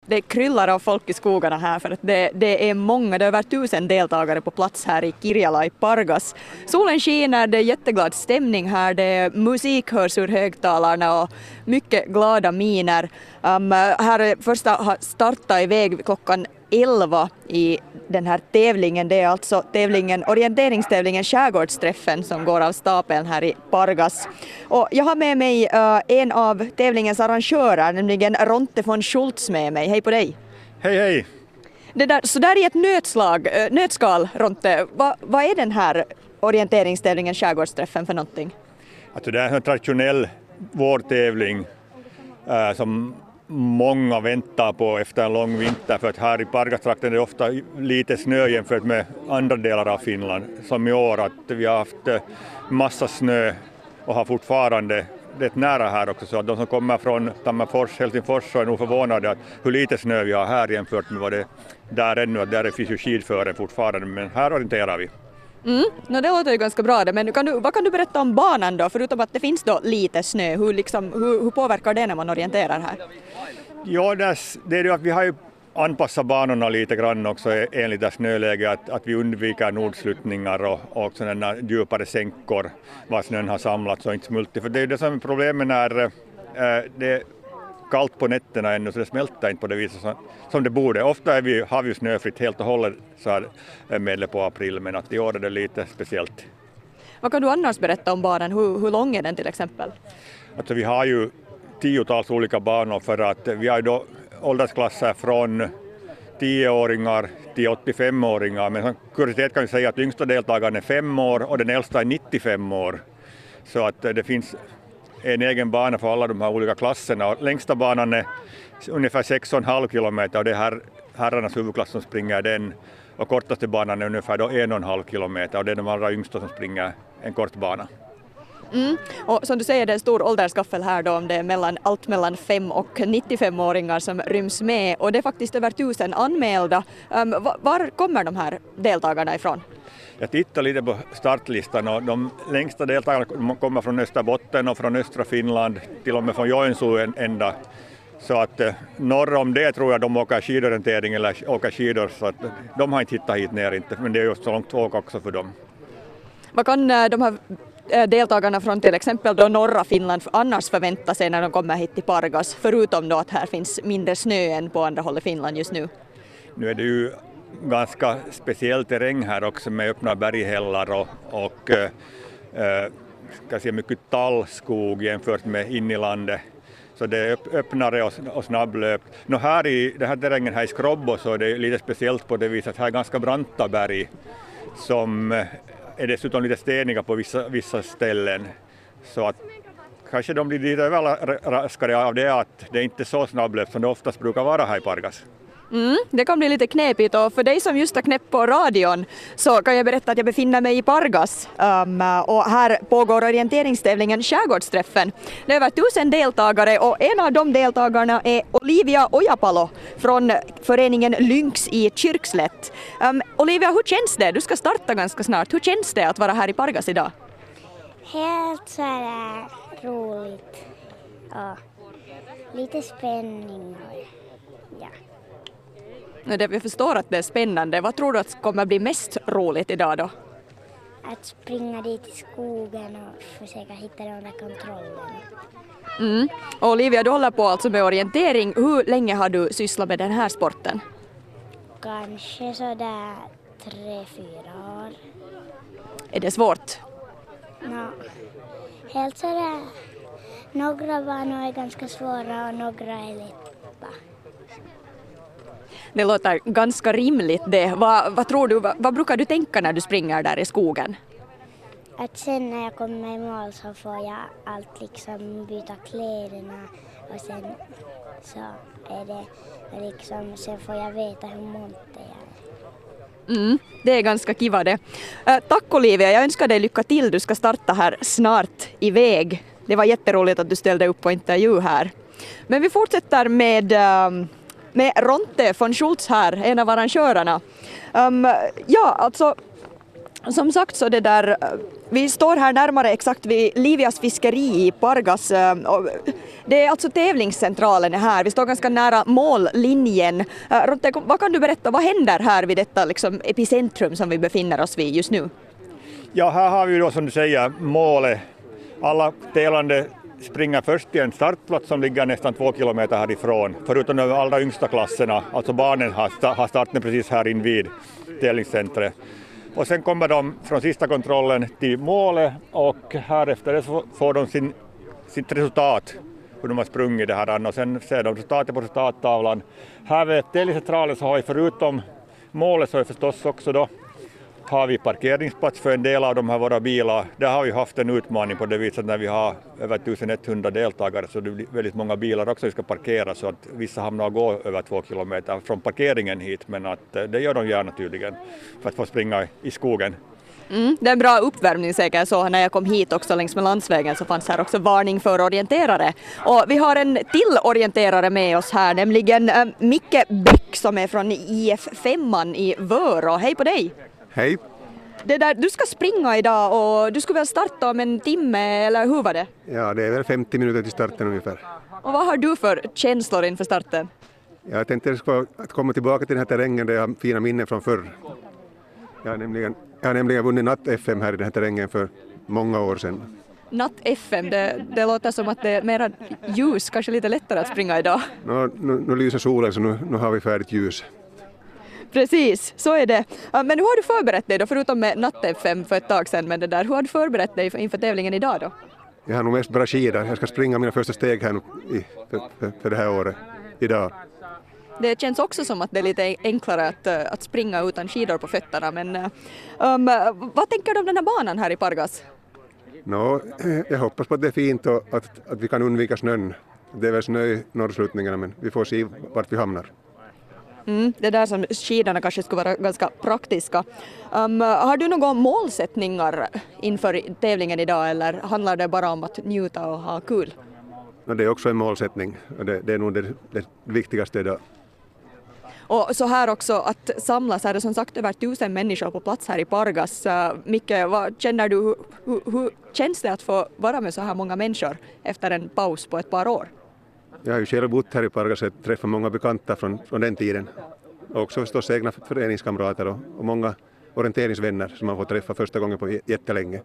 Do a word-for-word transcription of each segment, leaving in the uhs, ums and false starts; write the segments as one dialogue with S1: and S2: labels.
S1: det kryllar av folk i skogarna här för att det, det är många, det är över tusen deltagare på plats här i Kirjala i Pargas. Solen skiner, det är jätteglad stämning här, det är musik hörs ur högtalarna och mycket glada miner. Um, här är första har startat iväg klockan elva i den här tävlingen. Det är alltså tävlingen, orienteringstävlingen Skärgårdsträffen som går av stapeln här i Pargas. Och jag har med mig uh, en av tävlingens arrangörer, nämligen Ronte von Schultz med mig. Hej på dig!
S2: Hej hej!
S1: Det där, så där i ett nötslag, uh, nötskal, Ronte, vad, vad är den här orienteringstävlingen Skärgårdsträffen för någonting?
S2: Alltså det är en traditionell vårtävling uh, som många väntar på efter en lång vinter, för att här i Pargastrakten är det ofta lite snö jämfört med andra delar av Finland. Som i år att vi har haft massa snö och har fortfarande rätt nära här också, så att de som kommer från Tammerfors, Helsingfors så är nog förvånade att hur lite snö vi har här jämfört med vad det där ännu, att där finns ju skidfören fortfarande, men här orienterar vi.
S1: Mm, no, det låter ju ganska bra det, men kan du, vad kan du berätta om banan då, förutom att det finns då lite snö, hur, liksom, hur, hur påverkar det när man orienterar här?
S2: Ja, det är ju att vi har ju anpassat banorna lite grann också enligt det snöläge, att, att vi undviker nordsluttningar och, och sådana djupare sänkor var snön har samlats och inte smultit. För det är ju det som är problemet när äh, det är kallt på nätterna ännu, så det smälter inte på det viset som, som det borde. Ofta är vi, har vi snöfritt helt och hållet så här medel på april, men att i år är det lite speciellt.
S1: Vad kan du annars berätta om banan? Hur, hur lång är den till exempel?
S2: Alltså vi har ju tiotals olika banor, för att vi har då åldersklasser från tioåringar till åttiofemåringar, men som kuriositet kan vi säga att yngsta deltagaren är fem år och den äldsta är nittiofem år. Så att det finns en egen bana för alla de här olika klasserna, och längsta banan är ungefär sex komma fem kilometer och det är här, herrarnas huvudklass som springer den, och kortaste banan är ungefär då en komma fem kilometer och det är de allra yngsta som springer en kort bana.
S1: Mm. Och som du säger, det är en stor ålderskaffel här då, om det är mellan, allt mellan fem och nittiofem-åringar som ryms med, och det är faktiskt över tusen anmälda. Um, var kommer de här deltagarna ifrån?
S2: Jag tittar lite på startlistan och de längsta deltagarna kommer från Österbotten och från östra Finland, till och med från Joensuu ända. Så att eh, norr om det tror jag de åker skidorientering eller åker skidor, så att de har inte hittat hit ner inte, men det är ju så långt åk också för dem.
S1: Vad kan uh, de här deltagarna från till exempel då norra Finland annars förvänta sig när de kommer hit till Pargas, förutom då att här finns mindre snö än på andra håll i Finland just nu?
S2: Nu är det ju ganska speciell terräng här också med öppna berghällar och, och äh, ska säga mycket tallskog jämfört med in i landet. Så det är öppnare och, och snabblöpt. Nå här i den här terrängen här i Skrobbo så är det lite speciellt på det viset att här är ganska branta berg som är dessutom lite steniga på vissa, vissa ställen. Så att kanske de blir lite överraskade av det att det inte är så snabblöpt som det oftast brukar vara här i Pargas.
S1: Mm, det kan bli lite knepigt, och för dig som just har knäppt på radion så kan jag berätta att jag befinner mig i Pargas um, och här pågår orienteringstävlingen Skärgårdsträffen. Det är över tusen deltagare och en av de deltagarna är Olivia Ojapalo från föreningen Lynx i Kyrkslätt. Um, Olivia, hur känns det? Du ska starta ganska snart. Hur känns det att vara här i Pargas idag?
S3: Helt så här roligt och lite spänning. Ja.
S1: Jag förstår att det är spännande. Vad tror du att kommer bli mest roligt idag då?
S3: Att springa dit i skogen och försöka hitta de där kontrollerna.
S1: Mm. Och Olivia, du håller på alltså med orientering. Hur länge har du sysslat med den här sporten?
S3: Kanske sådär tre, fyra år.
S1: Är det svårt?
S3: No. Helt sådär. Några banor är ganska svåra och några är lätta.
S1: Det låter ganska rimligt det. Vad, vad tror du, vad, vad brukar du tänka när du springer där i skogen?
S3: Att sen när jag kommer i mål så får jag allt liksom byta kläderna och sen så är det liksom, sen får jag veta hur monter jag är.
S1: Mm, det är ganska kiva det. Äh, tack Olivia, jag önskar dig lycka till. Du ska starta här snart iväg. Det var jätteroligt att du ställde upp på intervju här. Men vi fortsätter med... Um, med Ronte von Schultz här, en av arrangörerna. Um, ja, alltså Som sagt så det där, vi står här närmare exakt vid Livias fiskeri i Pargas. Det är alltså tävlingscentralen här, vi står ganska nära mållinjen. Ronte, vad kan du berätta, vad händer här vid detta liksom epicentrum som vi befinner oss vid just nu?
S2: Ja, här har vi då som du säger målet. Alla tävlande springer först till en startplats som ligger nästan två kilometer härifrån. Förutom de allra yngsta klasserna, alltså barnen har starten precis här invid tävlingscentret. Och sen kommer de från sista kontrollen till målet och här efter det så får de sin, sitt resultat, hur de har sprungit det här, och sen ser de resultatet på resultattavlan. Här vid tävlingscentralen så har vi förutom målet så är förstås också då har vi parkeringsplats för en del av de här våra bilar. Där har vi haft en utmaning på det viset när vi har över tusenhundra deltagare så det blir väldigt många bilar också vi ska parkera så att vissa hamnar och går över två kilometer från parkeringen hit men att det gör de gärna tydligen för att få springa i skogen.
S1: Mm, det är en bra uppvärmning säkert så när jag kom hit också längs med landsvägen så fanns här också varning för orienterare. Och vi har en till orienterare med oss här, nämligen äh, Micke Bäck som är från I F fem i Vörå. Hej på dig!
S4: Hej!
S1: Det där, du ska springa idag och du skulle väl starta om en timme eller hur var det?
S4: Ja, det är väl femtio minuter till starten ungefär.
S1: Och vad har du för känslor inför starten?
S4: Jag tänkte att komma tillbaka till den här terrängen där jag har fina minnen från förr. Jag har nämligen, jag har nämligen vunnit natt F M här i den här terrängen för många år sedan.
S1: Natt F M, det, det låter som att det är mera ljus, kanske lite lättare att springa idag.
S4: Nu, nu, nu lyser solen så nu, nu har vi färdigt ljus.
S1: Precis, så är det. Men hur har du förberett dig då, förutom med natt F M för ett tag sedan, men det där, hur har du förberett dig inför tävlingen idag då?
S4: Jag har nog mest bara skidor. Jag ska springa mina första steg här nu i, för, för, för det här året, idag.
S1: Det känns också som att det är lite enklare att, att springa utan skidor på fötterna, men um, vad tänker du om den här banan här i Pargas?
S4: No, jag hoppas på att det är fint och att, att vi kan undvika snön. Det är väl snö i norrslutningarna men vi får se vart vi hamnar.
S1: Mm, det där som skidorna kanske skulle vara ganska praktiska. Um, har du några målsättningar inför tävlingen idag eller handlar det bara om att njuta och ha kul?
S4: No, det är också en målsättning och det, det är nog det, det viktigaste idag.
S1: Och så här också att samlas, är det som sagt över tusen människor på plats här i Pargas. Uh, Micke, vad känner du, hur, hur, hur känns det att få vara med så här många människor efter en paus på ett par år?
S4: Jag har ju själv bott här i Pargas och träffat många bekanta från, från den tiden. Och också förstås egna föreningskamrater och, och många orienteringsvänner som man får träffa första gången på jättelänge.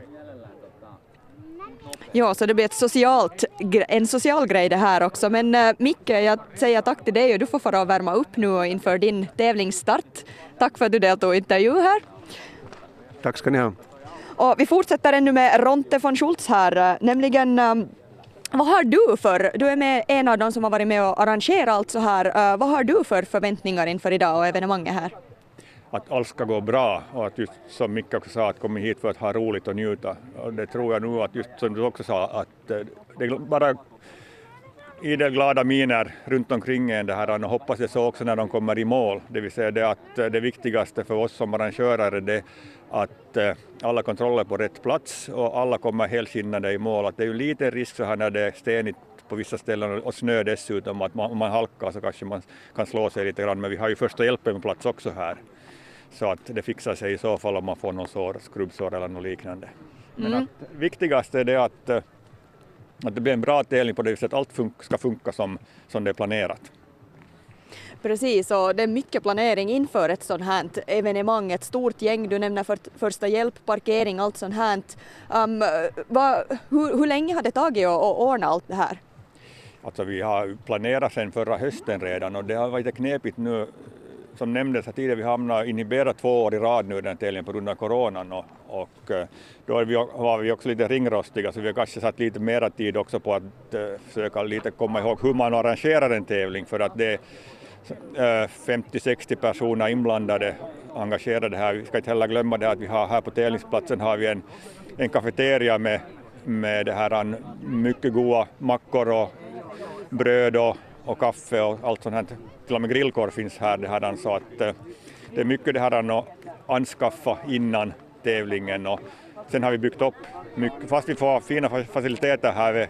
S1: Ja, så det blir ett socialt, en social grej det här också. Men äh, Micke, jag säger tack till dig och du får fara och värma upp nu inför din tävlingsstart. Tack för att du deltog i intervju här.
S4: Tack ska ni ha.
S1: Och vi fortsätter ännu med Ronte von Schultz här, nämligen äh, vad har du för, du är med en av dem som har varit med och arrangerat allt så här, uh, vad har du för förväntningar inför idag och evenemanget här?
S2: Att allt ska gå bra och att just som Micke också sa att komma hit för att ha roligt och njuta. Och det tror jag nu att just som du också sa att det är bara idelglada miner runt omkring en det här och hoppas det så också när de kommer i mål. Det vill säga det att det viktigaste för oss som arrangörer är det att alla kontroller på rätt plats och alla kommer helskinnade i mål. Att det är ju lite risk så här när det är stenigt på vissa ställen och snö dessutom att man, om man halkar så kanske man kan slå sig lite grann men vi har ju första hjälpen på plats också här. Så att det fixar sig i så fall om man får någon sår, skrubbsår eller något liknande. Men
S1: Mm.
S2: att viktigast är det att, att det blir en bra tävling på det viset att allt fun- ska funka som, som det är planerat.
S1: Precis, och det är mycket planering inför ett sånt här evenemang, ett stort gäng, du nämner för, första hjälp, parkering, allt sånt här. Um, vad, hur, hur länge har det tagit att, att ordna allt det här?
S2: Alltså vi har planerat sedan förra hösten redan och det har varit knepigt nu. Som nämndes här tidigare, vi hamnar inhiberat två år i rad nu den tävlingen på grund av coronan och, och då är vi, var vi också lite ringrostiga så vi har kanske satt lite mera tid också på att uh, försöka lite komma ihåg hur man arrangerar en tävling för att det är uh, femtio till sextio personer inblandade, engagerade här. Vi ska inte heller glömma det att vi har här på tävlingsplatsen har vi en, en kafeteria med, med det här mycket goda mackor och bröd och, och kaffe och allt sånt här. Till och med grillkorv finns här, det här så att eh, det är mycket det här att anskaffa innan tävlingen och sen har vi byggt upp mycket, fast vi får fina faciliteter här vid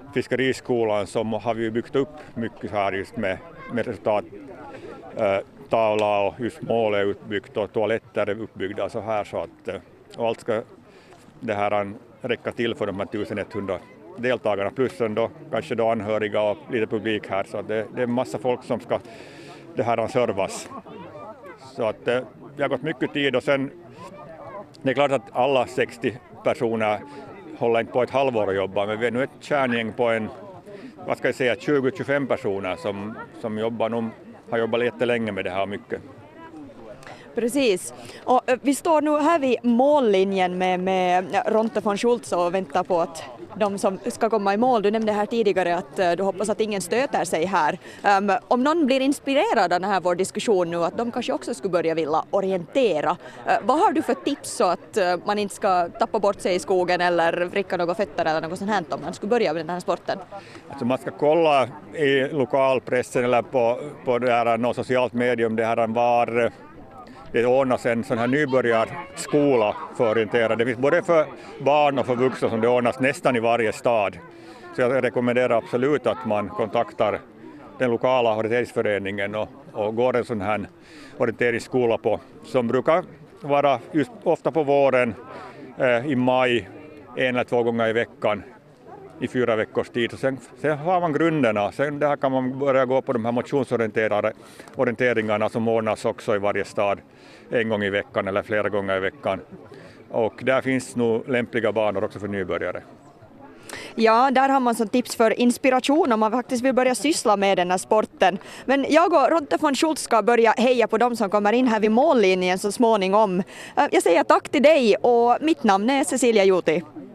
S2: Fiskeriskolan så har vi byggt upp mycket här just med, med resultat, eh, måltavla och just mål är utbyggt och toaletter är uppbyggda så här så att och allt ska det här räcka till för de här tusenhundra deltagarna plus då kanske då anhöriga och lite publik här så det, det är en massa folk som ska det här servas. Så att det har gått mycket tid och sen det är klart att alla sextio personer håller inte på ett halvår att jobba men vi är nu ett kärngäng på en vad ska jag säga tjugo till tjugofem personer som, som jobbar nu, har jobbat jättelänge med det här mycket.
S1: Precis. Och vi står nu här vid mållinjen med, med Ronte von Schultz och väntar på att de som ska komma i mål. Du nämnde här tidigare att du hoppas att ingen stöter sig här. Um, om någon blir inspirerad av den här vår diskussion nu att de kanske också skulle börja vilja orientera. Uh, vad har du för tips så att uh, man inte ska tappa bort sig i skogen eller vricka något fötter eller något sånt här om man skulle börja med den här sporten?
S2: Alltså man ska kolla i lokalpressen eller på, på det här, något socialt medium det här var det ordnas en sån här nybörjarskola för orienterare. Det finns både för barn och för vuxna som det ordnas nästan i varje stad. Så jag rekommenderar absolut att man kontaktar den lokala orienteringsföreningen och, och går en sån här orienteringsskola på som brukar vara just ofta på våren eh, i maj en eller två gånger i veckan i fyra veckors tid. Och sen, sen har man grunderna. Sen där kan man börja gå på de här motionsorienteringarna som ordnas också i varje stad en gång i veckan eller flera gånger i veckan. Och där finns nog lämpliga banor också för nybörjare.
S1: Ja, där har man som tips för inspiration om man faktiskt vill börja syssla med den här sporten. Men jag och Ronte von Schultz ska börja heja på dem som kommer in här vid mållinjen så småningom. Jag säger tack till dig och mitt namn är Cecilia Juti.